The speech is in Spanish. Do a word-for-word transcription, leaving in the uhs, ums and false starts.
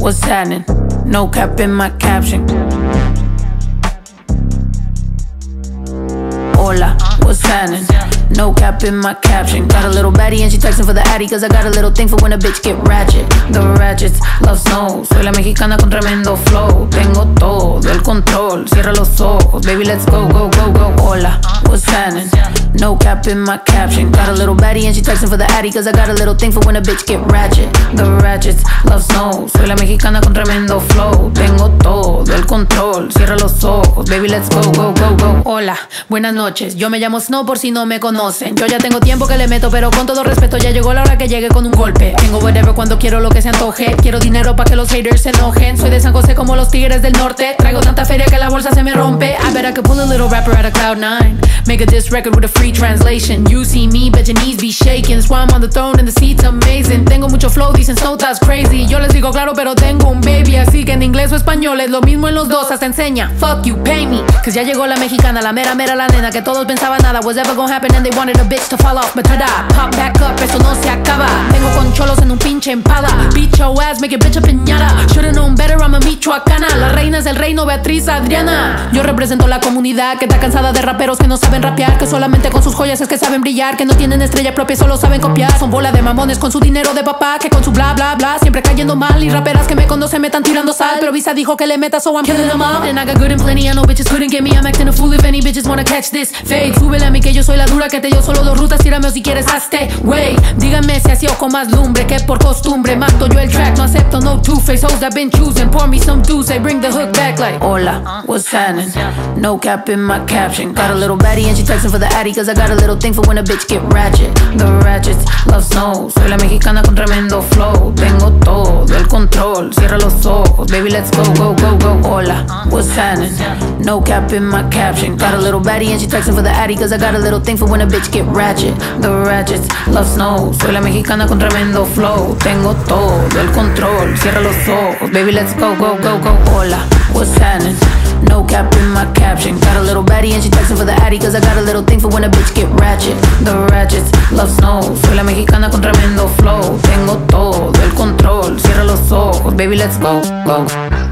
what's happening? No cap in my caption. Hola, what's happening? No cap in my caption. Got a little baddie and she texting for the addy, cause I got a little thing for when a bitch get ratchet. The ratchets love snow. Soy la mexicana con tremendo flow. Tengo todo el control. Cierra los ojos, baby, let's go, go, go, go. Hola, what's happening? No cap in my caption. Got a little baddie and she texting for the addy, cause I got a little thing for when a bitch get ratchet. The ratchets love snow. Soy la mexicana con tremendo flow. Tengo todo el control. Cierra los ojos, baby, let's go, go, go, go. Hola, buenas noches. Yo me llamo Snow por si no me conocen. Yo ya tengo tiempo que le meto, pero con todo respeto ya llegó la hora que llegue con un golpe. Tengo whatever cuando quiero lo que se antoje. Quiero dinero pa' que los haters se enojen. Soy de San José como los tigres del norte. Traigo tanta feria que la bolsa se me rompe. I bet I could pull a little rapper out of cloud nine. Make a diss record with a free translation. You see me, bet your knees be shaking. That's why I'm on the throne and the seat's amazing. Tengo mucho flow, dicen Snow that's crazy. Yo les digo claro, pero tengo un baby. Así que en inglés o español es lo mismo en los dos. Hasta enseña, fuck you, pay me. Cause ya llegó la mexicana, la mera mera la nena. Que todos pensaban nada was ever gonna happen and they wanted a bitch to fall off. But tada, pop back up, esto no se acaba. Tengo con cholos en un pinche empada. Beat your ass, make it bitch a piñata. Should've known better, I'm a michoacana. Las reinas del reino, Beatriz, Adriana. Yo represento la comunidad que está cansada de raperos que no saben rapear. Que solamente con sus joyas es que saben brillar. Que no tienen estrella propia, solo saben copiar. Son bola de mamones con su dinero de papá. Que con su bla bla bla siempre cayendo mal. Y raperas que me conocen me están tirando sal. Pero Visa dijo que le meta, so I'm killing them all. And I got good and plenty, I know bitches couldn't get me. I'm acting a fool if any bitches wanna catch this fade. Súbele a mí que yo soy la dura que te dio solo dos rutas. Tírame o si quieres hazte, wey. Díganme si así o con más lumbre que por costumbre. Mato yo el track, no acepto no two-face. Hoes that been choosing, pour me some juice. They bring the hook back like hola, what's happening? No cap in my caption. Got a little baddie and she texting for the addy, cause I got a little thing for when a bitch get ratchet. The ratchets love snow. Soy la mexicana con tremendo flow. Tengo todo el control. Cierra los ojos, baby, let's go, go, go, go. Hola, what's happening? No cap in my caption. Got a little baddie and she texting for the addy, cause I got a little thing for when a bitch get ratchet. The ratchets love snow. Soy la mexicana con tremendo flow. Tengo todo el control. Cierra los ojos, baby, let's go, go, go, go. Hola, what's happening? No cap in my caption. Got a little baddie and she texting for the addy, cause I got a little thing for when a bitch get ratchet. The ratchets love snow. Soy la mexicana con tremendo flow. Tengo todo el control. Cierra los ojos, baby, let's go, go.